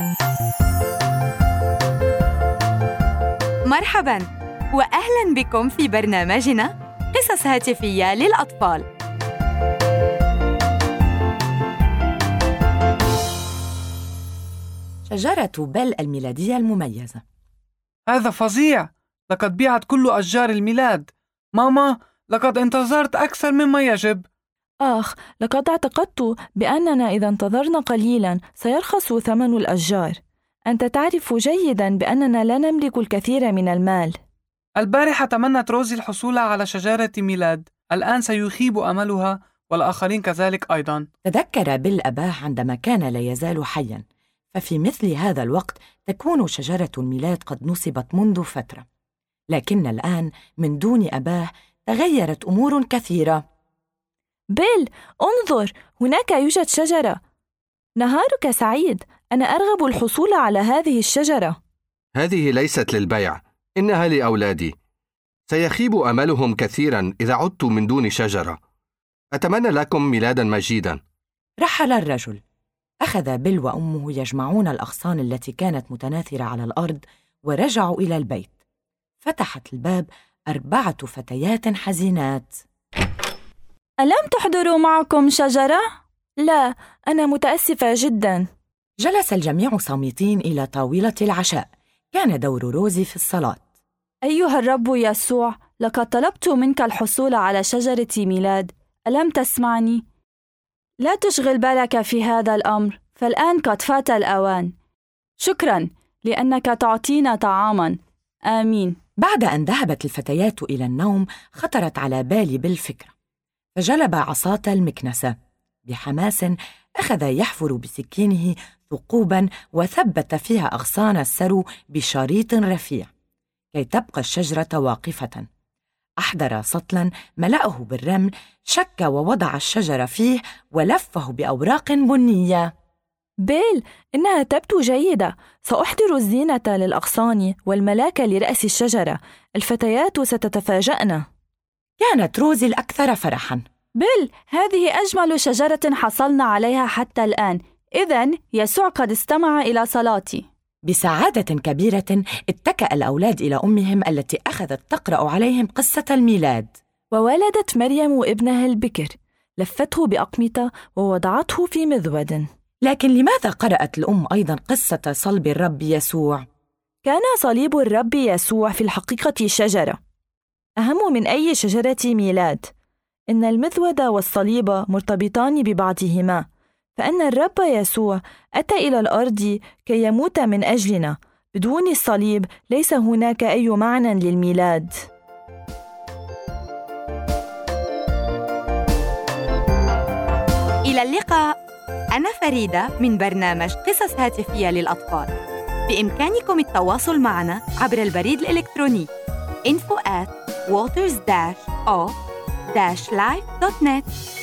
مرحباً وأهلاً بكم في برنامجنا قصص هاتفية للأطفال. شجرة بيل الميلادية المميزة. هذا فظيع! لقد بيعت كل أشجار الميلاد. ماما، لقد انتظرت أكثر مما يجب. آخ، لقد اعتقدت بأننا إذا انتظرنا قليلاً سيرخص ثمن الأشجار. أنت تعرف جيداً بأننا لا نملك الكثير من المال. البارحة تمنت روزي الحصول على شجرة ميلاد. الآن سيخيب أملها والآخرين كذلك أيضاً. تذكر بيل أباه عندما كان لا يزال حياً، ففي مثل هذا الوقت تكون شجرة الميلاد قد نصبت منذ فترة. لكن الآن من دون أباه تغيرت أمور كثيرة. بيل، انظر، هناك يوجد شجرة. نهارك سعيد، أنا أرغب الحصول على هذه الشجرة. هذه ليست للبيع، إنها لأولادي. سيخيب أملهم كثيرا إذا عدت من دون شجرة. أتمنى لكم ميلادا مجيدا. رحل الرجل. أخذ بيل وأمه يجمعون الأغصان التي كانت متناثرة على الأرض ورجعوا إلى البيت. فتحت الباب 4 فتيات حزينات. ألم تحضروا معكم شجرة؟ لا، أنا متأسفة جدا. جلس الجميع صامتين إلى طاولة العشاء. كان دور روزي في الصلاة. أيها الرب يسوع، لقد طلبت منك الحصول على شجرة ميلاد. ألم تسمعني؟ لا تشغل بالك في هذا الأمر، فالآن قد فات الأوان. شكراً لأنك تعطينا طعاماً. آمين. بعد أن ذهبت الفتيات إلى النوم خطرت على بال بيل فكرة، فجلب عصاة المكنسة. بحماس أخذ يحفر بسكينه ثقوباً وثبت فيها أغصان السرو بشريط رفيع كي تبقى الشجرة واقفة. أحضر سطلاً ملأه بالرمل، شك ووضع الشجرة فيه ولفه بأوراق بنية. بيل، إنها تبدو جيدة. سأحضر الزينة للأغصان والملاك لرأس الشجرة. الفتيات ستتفاجأن. كانت روزي الأكثر فرحاً. بيل، هذه أجمل شجرة حصلنا عليها حتى الآن. إذن يسوع قد استمع إلى صلاتي. بسعادة كبيرة اتكأ الأولاد إلى أمهم التي أخذت تقرأ عليهم قصة الميلاد. وولدت مريم ابنها البكر، لفته بأقمطة ووضعته في مذود. لكن لماذا قرأت الأم أيضاً قصة صلب الرب يسوع؟ كان صليب الرب يسوع في الحقيقة شجرة، أهم من أي شجرة ميلاد. إن المذود والصليب مرتبطان ببعضهما، فإن الرب يسوع أتى إلى الأرض كي يموت من أجلنا. بدون الصليب ليس هناك أي معنى للميلاد. إلى اللقاء. أنا فريدة من برنامج قصص هاتفية للأطفال. بإمكانكم التواصل معنا عبر البريد الإلكتروني info@waters-o-life.net.